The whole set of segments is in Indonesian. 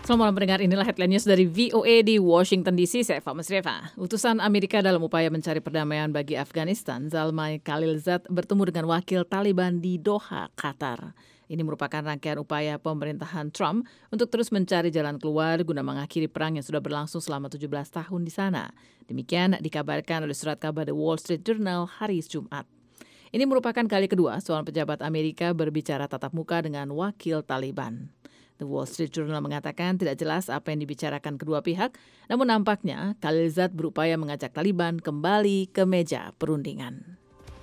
Selamat malam pendengar, inilah headline news dari VOA di Washington DC, saya Eva Masreva. Utusan Amerika dalam upaya mencari perdamaian bagi Afghanistan, Zalmay Khalilzad bertemu dengan wakil Taliban di Doha, Qatar. Ini merupakan rangkaian upaya pemerintahan Trump untuk terus mencari jalan keluar guna mengakhiri perang yang sudah berlangsung selama 17 tahun di sana. Demikian dikabarkan oleh surat kabar The Wall Street Journal hari Jumat. Ini merupakan kali kedua seorang pejabat Amerika berbicara tatap muka dengan wakil Taliban. The Wall Street Journal mengatakan tidak jelas apa yang dibicarakan kedua pihak, namun nampaknya Khalilzad berupaya mengajak Taliban kembali ke meja perundingan.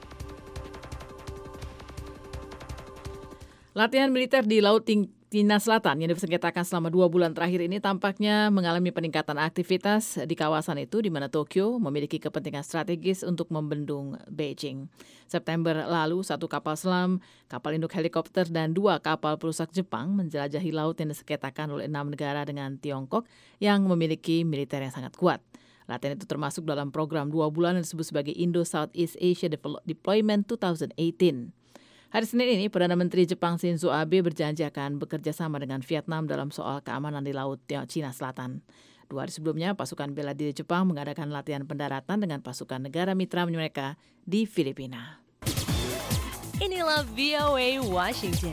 Latihan militer di Laut Cina Selatan yang disengketakan selama 2 bulan terakhir ini tampaknya mengalami peningkatan aktivitas di kawasan itu, di mana Tokyo memiliki kepentingan strategis untuk membendung Beijing. September lalu, 1 kapal selam, kapal induk helikopter, dan 2 kapal perusak Jepang menjelajahi laut yang disengketakan oleh 6 negara dengan Tiongkok yang memiliki militer yang sangat kuat. Latihan itu termasuk dalam program 2 bulan yang disebut sebagai Indo-Southeast Asia Deployment 2018. Hari Senin ini, Perdana Menteri Jepang Shinzo Abe berjanji akan bekerja sama dengan Vietnam dalam soal keamanan di Laut Cina Selatan. 2 hari sebelumnya, pasukan bela diri Jepang mengadakan latihan pendaratan dengan pasukan negara mitra mereka di Filipina. Inilah VOA Washington.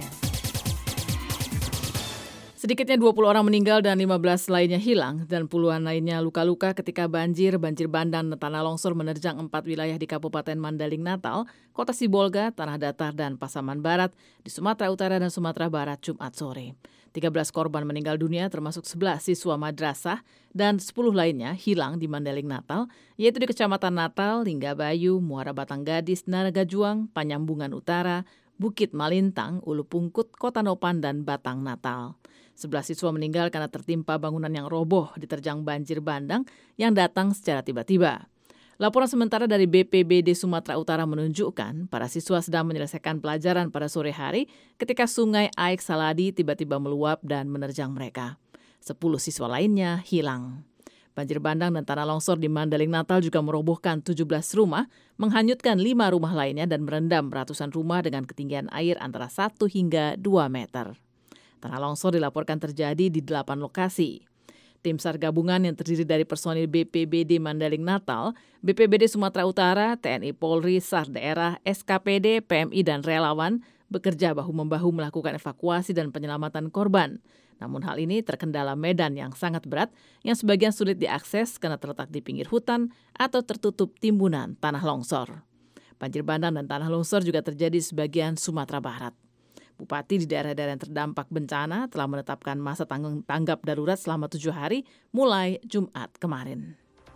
Sedikitnya 20 orang meninggal dan 15 lainnya hilang dan puluhan lainnya luka-luka ketika banjir bandang dan tanah longsor menerjang 4 wilayah di Kabupaten Mandaling Natal, Kota Sibolga, Tanah Datar, dan Pasaman Barat di Sumatera Utara dan Sumatera Barat Jumat sore. 13 korban meninggal dunia termasuk 11 siswa madrasah dan 10 lainnya hilang di Mandaling Natal, yaitu di Kecamatan Natal, Linggabayu, Muara Batang Gadis, Naragajuang, Panyambungan Utara, Bukit Malintang, Ulu Pungkut, Kota Nopan, dan Batang Natal. 11 siswa meninggal karena tertimpa bangunan yang roboh diterjang banjir bandang yang datang secara tiba-tiba. Laporan sementara dari BPBD Sumatera Utara menunjukkan para siswa sedang menyelesaikan pelajaran pada sore hari ketika sungai Aik Saladi tiba-tiba meluap dan menerjang mereka. 10 siswa lainnya hilang. Banjir bandang dan tanah longsor di Mandaling Natal juga merobohkan 17 rumah, menghanyutkan 5 rumah lainnya dan merendam ratusan rumah dengan ketinggian air antara 1 hingga 2 meter. Tanah longsor dilaporkan terjadi di 8 lokasi. Tim SAR gabungan yang terdiri dari personil BPBD Mandaling Natal, BPBD Sumatera Utara, TNI Polri, SAR daerah, SKPD, PMI, dan relawan bekerja bahu-membahu melakukan evakuasi dan penyelamatan korban. Namun hal ini terkendala medan yang sangat berat yang sebagian sulit diakses karena terletak di pinggir hutan atau tertutup timbunan tanah longsor. Banjir bandang dan tanah longsor juga terjadi di sebagian Sumatera Barat. Bupati di daerah-daerah yang terdampak bencana telah menetapkan masa tanggap darurat selama 7 hari mulai Jumat kemarin.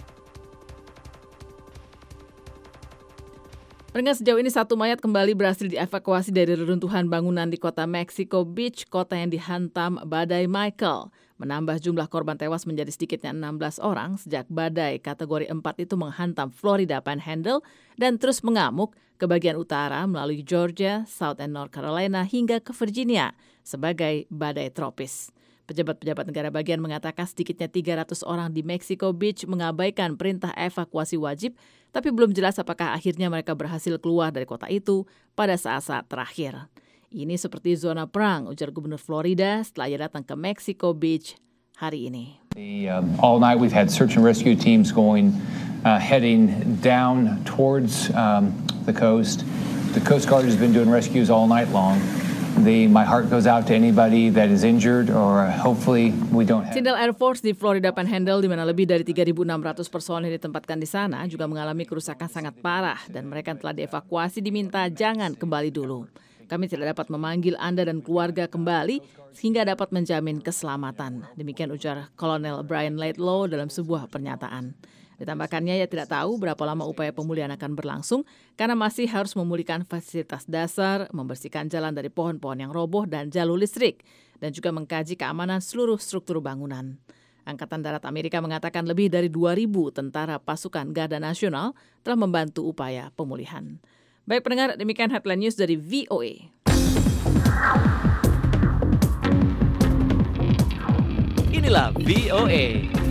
Pendengar, sejauh ini 1 mayat kembali berhasil dievakuasi dari reruntuhan bangunan di kota Mexico Beach, kota yang dihantam badai Michael. Menambah jumlah korban tewas menjadi sedikitnya 16 orang sejak badai kategori 4 itu menghantam Florida Panhandle dan terus mengamuk ke bagian utara melalui Georgia, South and North Carolina hingga ke Virginia sebagai badai tropis. Pejabat-pejabat negara bagian mengatakan sedikitnya 300 orang di Mexico Beach mengabaikan perintah evakuasi wajib, tapi belum jelas apakah akhirnya mereka berhasil keluar dari kota itu pada saat-saat terakhir. Ini seperti zona perang, ujar Gubernur Florida setelah ia datang ke Mexico Beach hari ini. All night we've had search and rescue teams heading down towards the coast. The Coast Guard has been doing rescues all night long. My heart goes out to anybody that is injured or hopefully we don't have. Tyndall Air Force di Florida Panhandle, di mana lebih dari 3.600 personel ditempatkan di sana, juga mengalami kerusakan sangat parah dan mereka telah dievakuasi diminta jangan kembali dulu. Kami tidak dapat memanggil Anda dan keluarga kembali sehingga dapat menjamin keselamatan. Demikian ujar Kolonel Brian Laidlaw dalam sebuah pernyataan. Ditambahkannya, ia tidak tahu berapa lama upaya pemulihan akan berlangsung karena masih harus memulihkan fasilitas dasar, membersihkan jalan dari pohon-pohon yang roboh dan jalur listrik, dan juga mengkaji keamanan seluruh struktur bangunan. Angkatan Darat Amerika mengatakan lebih dari 2.000 tentara pasukan Garda Nasional telah membantu upaya pemulihan. Baik pendengar, demikian headline news dari VOA. Inilah VOA.